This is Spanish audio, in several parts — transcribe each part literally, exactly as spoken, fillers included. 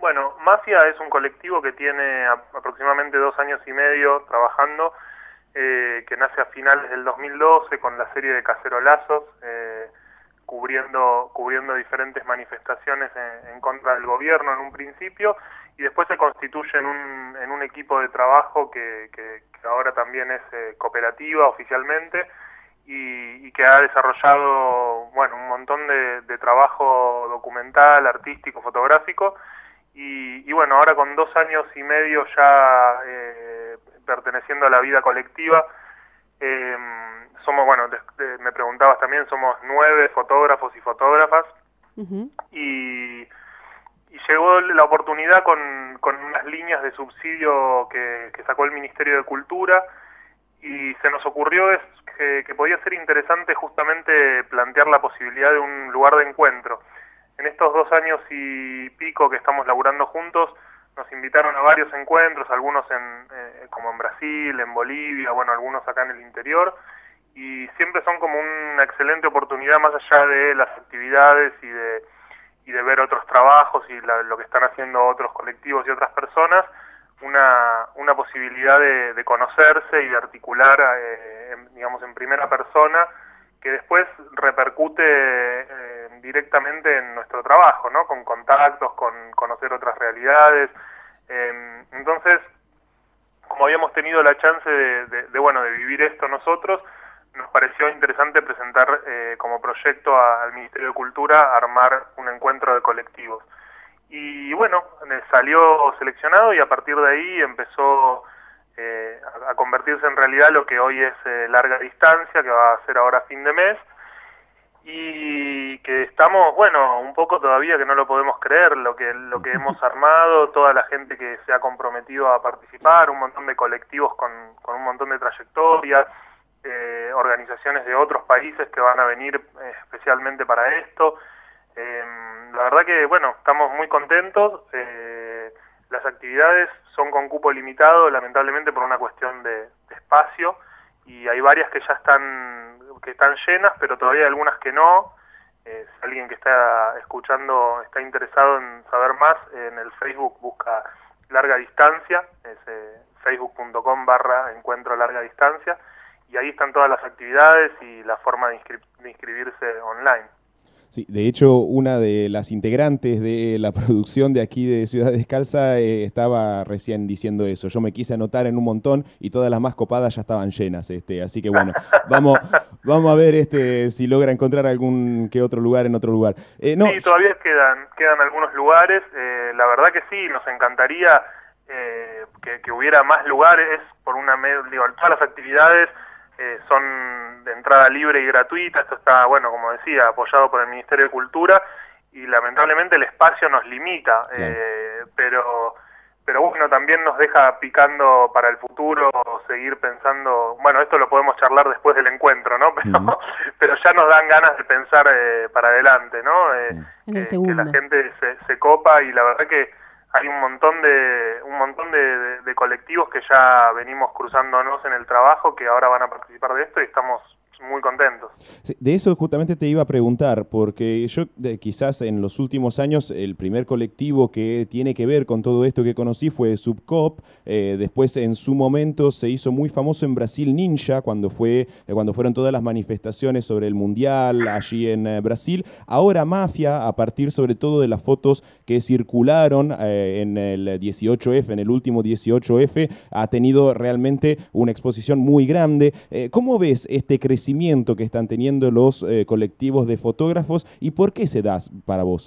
Bueno, Mafia es un colectivo que tiene aproximadamente dos años y medio trabajando, eh, que nace a finales del dos mil doce con la serie de Cacerolazos, eh, cubriendo, cubriendo diferentes manifestaciones en, en contra del gobierno en un principio, y después se constituye en un, en un equipo de trabajo que, que, que ahora también es eh, cooperativa oficialmente, y, y que ha desarrollado, bueno, un montón de, de trabajo documental, artístico, fotográfico. Y, y bueno, ahora con dos años y medio ya eh, perteneciendo a la vida colectiva, eh, somos, bueno, de, de, me preguntabas también, somos nueve fotógrafos y fotógrafas, uh-huh. y, y llegó la oportunidad con, con unas líneas de subsidio que, que sacó el Ministerio de Cultura, y se nos ocurrió es que, que podía ser interesante justamente plantear la posibilidad de un lugar de encuentro. En estos dos años y pico que estamos laburando juntos, nos invitaron a varios encuentros, algunos en, eh, como en Brasil, en Bolivia, bueno, algunos acá en el interior, y siempre son como una excelente oportunidad, más allá de las actividades y de, y de ver otros trabajos y la, lo que están haciendo otros colectivos y otras personas, una, una posibilidad de, de conocerse y de articular, eh, en, digamos, en primera persona, que después repercute eh, directamente en nuestro trabajo, ¿no? Con contactos, con conocer otras realidades. Eh, entonces, como habíamos tenido la chance de, de, de, bueno, de vivir esto nosotros, nos pareció interesante presentar eh, como proyecto a, al Ministerio de Cultura armar un encuentro de colectivos. Y bueno, salió seleccionado y a partir de ahí empezó Eh, a, a convertirse en realidad lo que hoy es eh, Larga Distancia, que va a ser ahora a fin de mes, y que estamos, bueno, un poco todavía que no lo podemos creer, lo que, lo que hemos armado, toda la gente que se ha comprometido a participar, un montón de colectivos con, con un montón de trayectorias, eh, organizaciones de otros países que van a venir eh, especialmente para esto. Eh, la verdad que, bueno, estamos muy contentos. Eh, las actividades son con cupo limitado, lamentablemente por una cuestión de, de espacio, y hay varias que ya están, que están llenas, pero todavía hay algunas que no. Eh, si alguien que está escuchando está interesado en saber más, en el Facebook busca Larga Distancia, es eh, facebook punto com barra encuentro larga distancia, y ahí están todas las actividades y la forma de, inscri de inscribirse online. Sí, de hecho, una de las integrantes de la producción de aquí de Ciudad Descalza eh, estaba recién diciendo eso. Yo me quise anotar en un montón y todas las más copadas ya estaban llenas. Este, así que bueno, vamos, vamos a ver este, si logra encontrar algún que otro lugar en otro lugar. Eh, no, sí, todavía quedan, quedan algunos lugares. Eh, la verdad que sí, nos encantaría eh, que, que hubiera más lugares. Por una, digo, todas las actividades Eh, son de entrada libre y gratuita. Esto está, bueno, como decía, apoyado por el Ministerio de Cultura, y lamentablemente el espacio nos limita, claro. eh, pero pero bueno, también nos deja picando para el futuro seguir pensando, bueno, esto lo podemos charlar después del encuentro, ¿no? Pero, uh-huh. pero ya nos dan ganas de pensar eh, para adelante, ¿no? Eh, en el eh, segundo. Que la gente se, se copa, y la verdad que hay un montón de un montón de, de, de colectivos que ya venimos cruzándonos en el trabajo, que ahora van a participar de esto, y estamos muy contentos. De eso justamente te iba a preguntar, porque yo de, quizás en los últimos años el primer colectivo que tiene que ver con todo esto que conocí fue Subcop. Eh, después en su momento se hizo muy famoso en Brasil Ninja, cuando, fue, eh, cuando fueron todas las manifestaciones sobre el Mundial allí en eh, Brasil. Ahora Mafia, a partir sobre todo de las fotos que circularon eh, en el dieciocho F, en el último dieciocho F, ha tenido realmente una exposición muy grande. Eh, ¿Cómo ves este crecimiento que están teniendo los eh, colectivos de fotógrafos, y por qué se da para vos?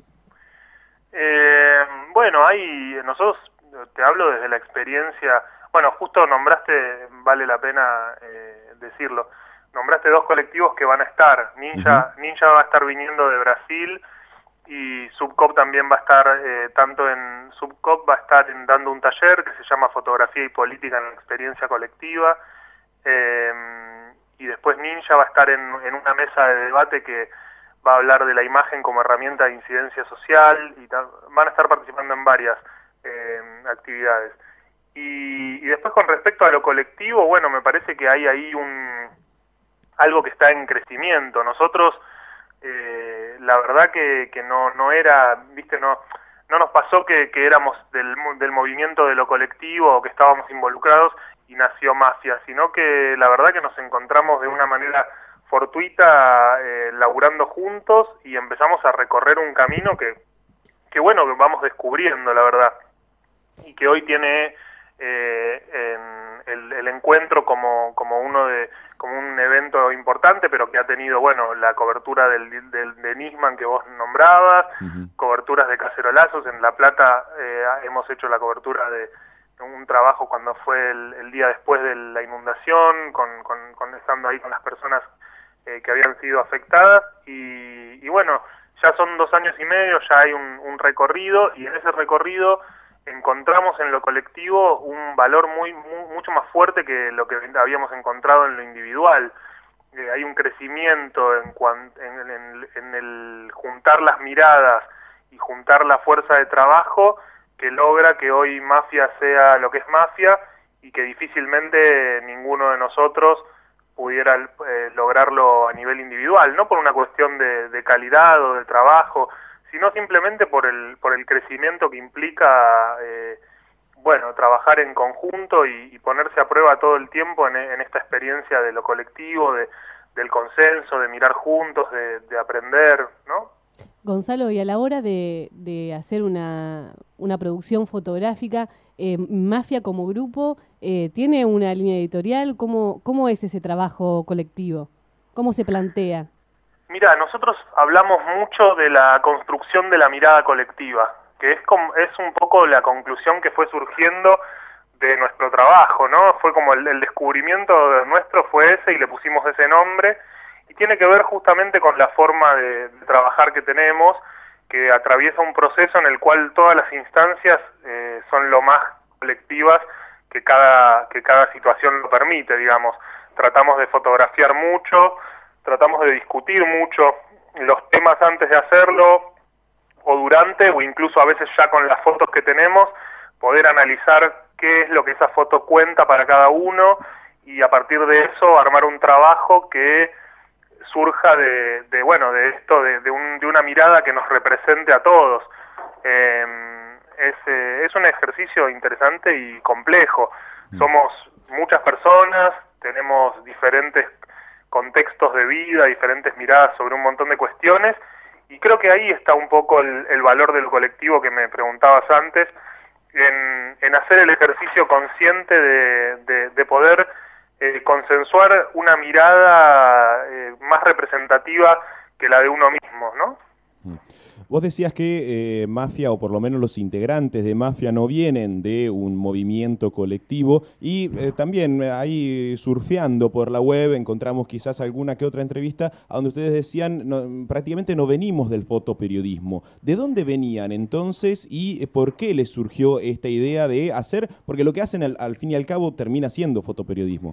Eh, bueno, hay, nosotros, te hablo desde la experiencia, bueno, justo nombraste, vale la pena eh, decirlo, nombraste dos colectivos que van a estar. Ninja, uh-huh. Ninja va a estar viniendo de Brasil, y Subcop también va a estar, eh, tanto en Subcop va a estar en, dando un taller que se llama Fotografía y Política en la Experiencia Colectiva, eh, y después Ninja va a estar en, en una mesa de debate que va a hablar de la imagen como herramienta de incidencia social, y van a estar participando en varias eh, actividades. Y, y después, con respecto a lo colectivo, bueno, me parece que hay ahí un algo que está en crecimiento. Nosotros, eh, la verdad que, que no, no era, viste, no, no nos pasó que, que éramos del, del movimiento de lo colectivo o que estábamos involucrados y nació Mafia, sino que la verdad que nos encontramos de una manera fortuita eh, laburando juntos y empezamos a recorrer un camino que, que bueno, que vamos descubriendo, la verdad, y que hoy tiene eh, en el, el encuentro como, como uno de como un evento importante, pero que ha tenido, bueno, la cobertura del, del de Nisman que vos nombrabas, uh-huh. coberturas de Cacerolazos. En La Plata eh, hemos hecho la cobertura de un trabajo cuando fue el, el día después de la inundación, con, con, con estando ahí con las personas eh, que habían sido afectadas, y, y bueno, ya son dos años y medio, ya hay un, un recorrido, y en ese recorrido encontramos en lo colectivo un valor muy, muy mucho más fuerte que lo que habíamos encontrado en lo individual. Eh, hay un crecimiento en, cuan, en, en, en el juntar las miradas y juntar la fuerza de trabajo que logra que hoy Mafia sea lo que es Mafia y que difícilmente ninguno de nosotros pudiera eh, lograrlo a nivel individual, no por una cuestión de, de calidad o de trabajo, sino simplemente por el por el crecimiento que implica, eh, bueno, trabajar en conjunto y, y ponerse a prueba todo el tiempo en, en esta experiencia de lo colectivo, de, del consenso, de mirar juntos, de, de aprender, ¿no? Gonzalo, y a la hora de, de hacer una, una producción fotográfica, eh, Mafia como grupo, eh, ¿tiene una línea editorial? ¿Cómo, cómo es ese trabajo colectivo? ¿Cómo se plantea? Mira, nosotros hablamos mucho de la construcción de la mirada colectiva, que es como, es un poco la conclusión que fue surgiendo de nuestro trabajo, ¿no? Fue como el, el descubrimiento nuestro fue ese y le pusimos ese nombre, y tiene que ver justamente con la forma de, de trabajar que tenemos, que atraviesa un proceso en el cual todas las instancias eh, son lo más colectivas que cada, que cada situación lo permite, digamos. Tratamos de fotografiar mucho, tratamos de discutir mucho los temas antes de hacerlo, o durante, o incluso a veces ya con las fotos que tenemos, poder analizar qué es lo que esa foto cuenta para cada uno, y a partir de eso armar un trabajo que surja de, de bueno, de esto, de, de, un, de una mirada que nos represente a todos. Eh, es, eh, es un ejercicio interesante y complejo. Somos muchas personas, tenemos diferentes contextos de vida, diferentes miradas sobre un montón de cuestiones, y creo que ahí está un poco el, el valor del colectivo que me preguntabas antes, en, en hacer el ejercicio consciente de, de, de poder eh, consensuar una mirada eh, más representativa que la de uno mismo, ¿no? Vos decías que eh, Mafia, o por lo menos los integrantes de Mafia, no vienen de un movimiento colectivo, y eh, también ahí surfeando por la web encontramos quizás alguna que otra entrevista a donde ustedes decían no, prácticamente no venimos del fotoperiodismo. ¿De dónde venían entonces y por qué les surgió esta idea de hacer? Porque lo que hacen al, al fin y al cabo termina siendo fotoperiodismo.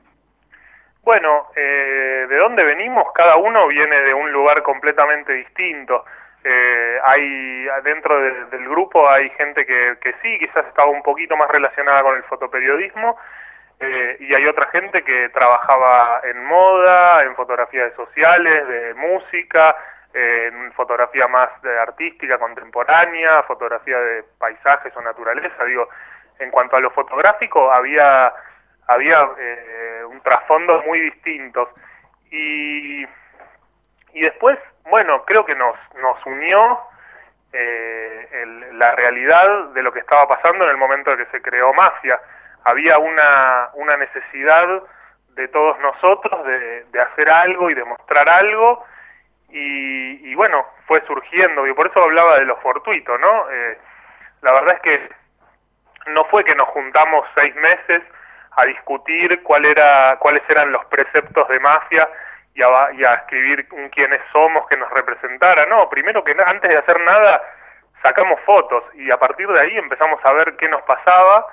Bueno, eh, ¿de dónde venimos? Cada uno viene de un lugar completamente distinto. Eh, hay dentro de, del grupo hay gente que, que sí, quizás estaba un poquito más relacionada con el fotoperiodismo, eh, y hay otra gente que trabajaba en moda, en fotografía de sociales, de música, eh, en fotografía más de artística, contemporánea, fotografía de paisajes o naturaleza. Digo, en cuanto a lo fotográfico había, había eh, un trasfondo muy distintos, y, y después, bueno, creo que nos, nos unió eh, el, la realidad de lo que estaba pasando en el momento en que se creó Mafia. Había una, una necesidad de todos nosotros de, de hacer algo y de mostrar algo, y, y bueno, fue surgiendo, y por eso hablaba de lo fortuito, ¿no? Eh, la verdad es que no fue que nos juntamos seis meses a discutir cuál era, cuáles eran los preceptos de Mafia, Y a, y a escribir un quiénes somos que nos representara. No, primero que na antes de hacer nada sacamos fotos, y a partir de ahí empezamos a ver qué nos pasaba,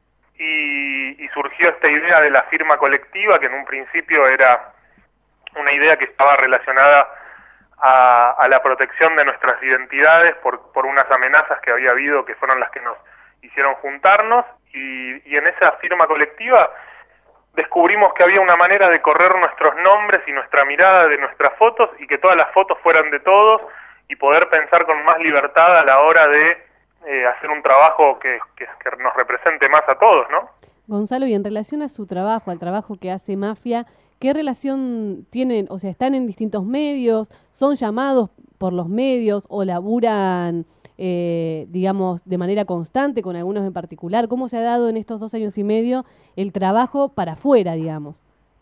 y, y surgió esta idea de la firma colectiva, que en un principio era una idea que estaba relacionada a, a la protección de nuestras identidades por, por unas amenazas que había habido, que fueron las que nos hicieron juntarnos, y, y en esa firma colectiva descubrimos que había una manera de correr nuestros nombres y nuestra mirada de nuestras fotos, y que todas las fotos fueran de todos, y poder pensar con más libertad a la hora de eh, hacer un trabajo que, que, que nos represente más a todos, ¿no? Gonzalo, y en relación a su trabajo, al trabajo que hace Mafia, ¿qué relación tienen? O sea, ¿están en distintos medios? ¿Son llamados por los medios o laburan, eh, digamos, de manera constante con algunos en particular? ¿Cómo se ha dado en estos dos años y medio el trabajo para afuera, digamos?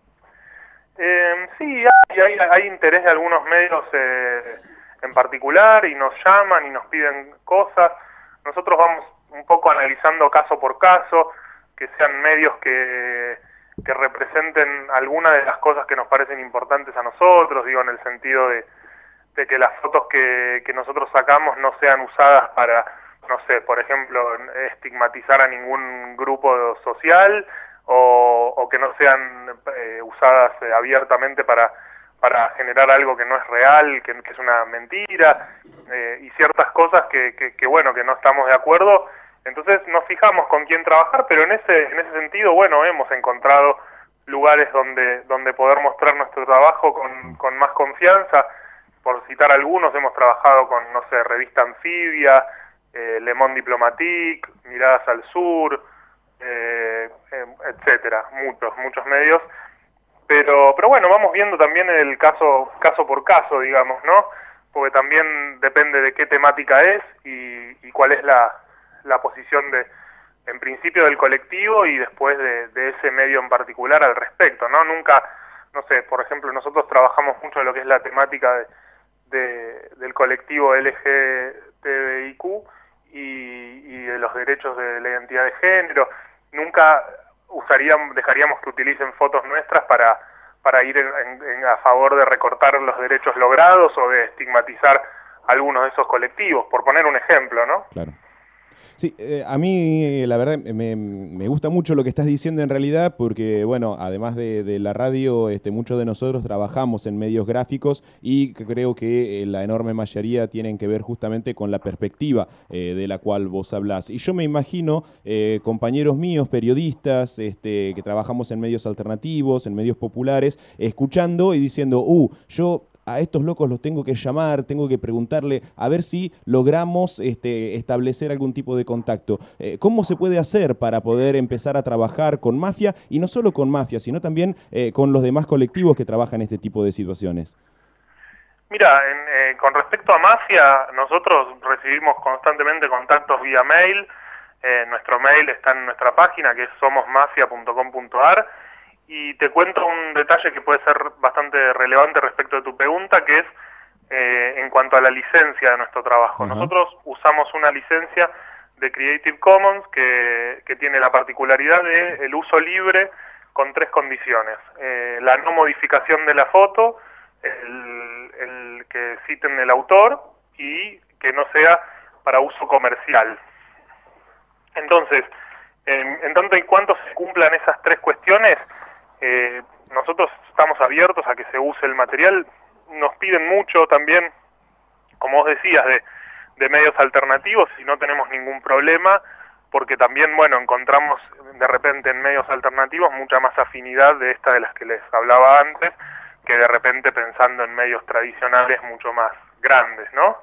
Eh, sí, hay, hay, hay interés de algunos medios eh, en particular y nos llaman y nos piden cosas. Nosotros vamos un poco analizando caso por caso, que sean medios que, que representen alguna de las cosas que nos parecen importantes a nosotros, digo, en el sentido de, de que las fotos que, que nosotros sacamos no sean usadas para, no sé, por ejemplo, estigmatizar a ningún grupo social, o, o que no sean eh, usadas eh, abiertamente para, para generar algo que no es real, que, que es una mentira, eh, y ciertas cosas que, que, que, bueno, que no estamos de acuerdo. Entonces nos fijamos con quién trabajar, pero en ese en ese sentido, bueno, hemos encontrado lugares donde donde poder mostrar nuestro trabajo con, con más confianza. Por citar algunos, hemos trabajado con, no sé, Revista Anfibia, eh, Le Monde Diplomatique, Miradas al Sur, eh, eh, etcétera, muchos, muchos medios. Pero pero bueno, vamos viendo también el caso caso por caso, digamos, ¿no? Porque también depende de qué temática es y, y cuál es la la posición de, en principio, del colectivo y después de, de ese medio en particular al respecto, ¿no? Nunca, no sé, por ejemplo, nosotros trabajamos mucho en lo que es la temática de, de, del colectivo L G T B I Q y, y de los derechos de la identidad de género. Nunca usaríamos, dejaríamos que utilicen fotos nuestras para, para ir en, en, a favor de recortar los derechos logrados o de estigmatizar a algunos de esos colectivos, por poner un ejemplo, ¿no? Claro. Sí, eh, a mí la verdad me, me gusta mucho lo que estás diciendo en realidad porque, bueno, además de, de la radio, este, muchos de nosotros trabajamos en medios gráficos y creo que eh, la enorme mayoría tienen que ver justamente con la perspectiva eh, de la cual vos hablás. Y yo me imagino eh, compañeros míos, periodistas, este, que trabajamos en medios alternativos, en medios populares, escuchando y diciendo, uh, yo... a estos locos los tengo que llamar, tengo que preguntarle a ver si logramos este, establecer algún tipo de contacto. Eh, ¿Cómo se puede hacer para poder empezar a trabajar con Mafia? Y no solo con Mafia, sino también eh, con los demás colectivos que trabajan en este tipo de situaciones. Mira, en, eh, con respecto a Mafia, nosotros recibimos constantemente contactos vía mail. Eh, nuestro mail está en nuestra página, que es somos mafia punto com punto a r. Y te cuento un detalle que puede ser bastante relevante respecto de tu pregunta, que es eh, en cuanto a la licencia de nuestro trabajo. Uh-huh. Nosotros usamos una licencia de Creative Commons que, que tiene la particularidad de el uso libre con tres condiciones. Eh, la no modificación de la foto, el, el que citen el autor y que no sea para uso comercial. Entonces, en, en tanto y cuanto se cumplan esas tres cuestiones, Eh, nosotros estamos abiertos a que se use el material. Nos piden mucho también, como vos decías, de, de medios alternativos y no tenemos ningún problema, porque también, bueno, encontramos de repente en medios alternativos mucha más afinidad de esta de las que les hablaba antes, que de repente pensando en medios tradicionales mucho más grandes, ¿no?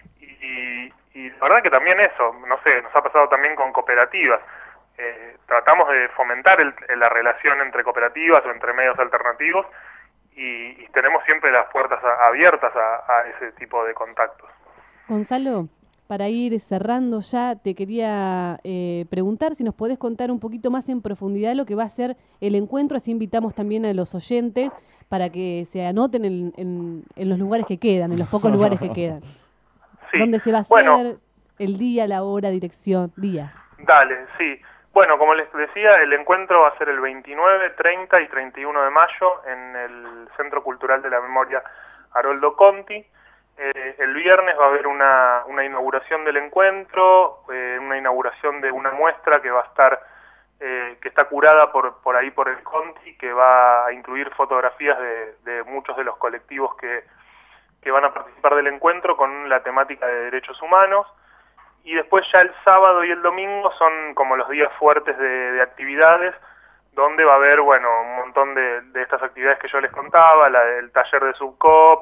Y, y la verdad que también eso, no sé, nos ha pasado también con cooperativas. Eh, tratamos de fomentar el, la relación entre cooperativas o entre medios alternativos y, y tenemos siempre las puertas a, abiertas a, a ese tipo de contactos. Gonzalo, para ir cerrando ya, te quería eh, preguntar si nos podés contar un poquito más en profundidad lo que va a ser el encuentro, así invitamos también a los oyentes para que se anoten en, en, en los lugares que quedan, en los pocos lugares que quedan. Sí. ¿Dónde se va a hacer? Bueno, el día, la hora, dirección, días? Dale, sí. Bueno, como les decía, el encuentro va a ser el veintinueve, treinta y treinta y uno de mayo en el Centro Cultural de la Memoria Haroldo Conti. Eh, el viernes va a haber una, una inauguración del encuentro, eh, una inauguración de una muestra que va a estar, eh, que está curada por, por ahí por el Conti, que va a incluir fotografías de, de muchos de los colectivos que, que van a participar del encuentro con la temática de derechos humanos. Y después ya el sábado y el domingo son como los días fuertes de, de actividades, donde va a haber, bueno, un montón de, de estas actividades que yo les contaba, la del taller de Subcop,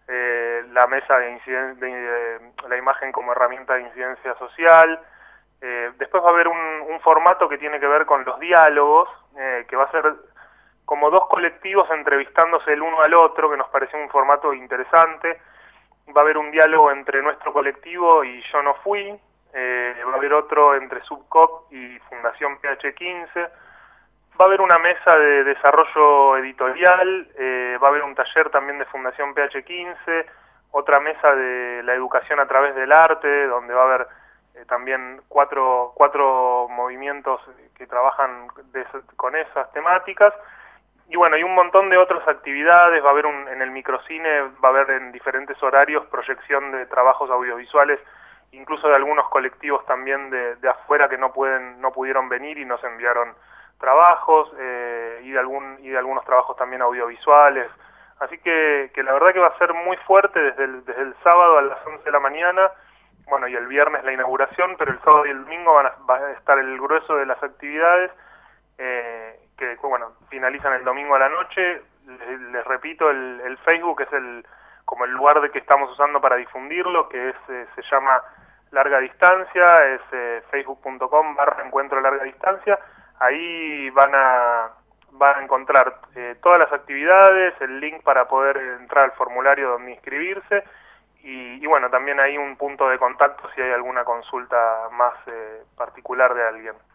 eh, la mesa de, inciden de, de la imagen como herramienta de incidencia social. Eh, después va a haber un, un formato que tiene que ver con los diálogos, eh, que va a ser como dos colectivos entrevistándose el uno al otro, que nos pareció un formato interesante. Va a haber un diálogo entre nuestro colectivo y Yo No Fui, eh, va a haber otro entre Subcop y Fundación P H quince, va a haber una mesa de desarrollo editorial, eh, va a haber un taller también de Fundación P H quince, otra mesa de la educación a través del arte, donde va a haber eh, también cuatro, cuatro movimientos que trabajan de, con esas temáticas. Y bueno, hay un montón de otras actividades, va a haber un, en el microcine, va a haber en diferentes horarios proyección de trabajos audiovisuales, incluso de algunos colectivos también de, de afuera que no pueden, no pudieron venir y nos enviaron trabajos, eh, y, de algún, y de algunos trabajos también audiovisuales. Así que, que la verdad que va a ser muy fuerte desde el, desde el sábado a las once de la mañana, bueno, y el viernes la inauguración, pero el sábado y el domingo van a, va a estar el grueso de las actividades, eh, que bueno, finalizan el domingo a la noche. Les, les repito, el, el Facebook es el como el lugar de que estamos usando para difundirlo, que es eh, se llama Larga Distancia, es eh, facebook punto com barra encuentro larga distancia. Ahí van a van a encontrar eh, todas las actividades, el link para poder entrar al formulario donde inscribirse, y, y bueno, también hay un punto de contacto si hay alguna consulta más eh, particular de alguien.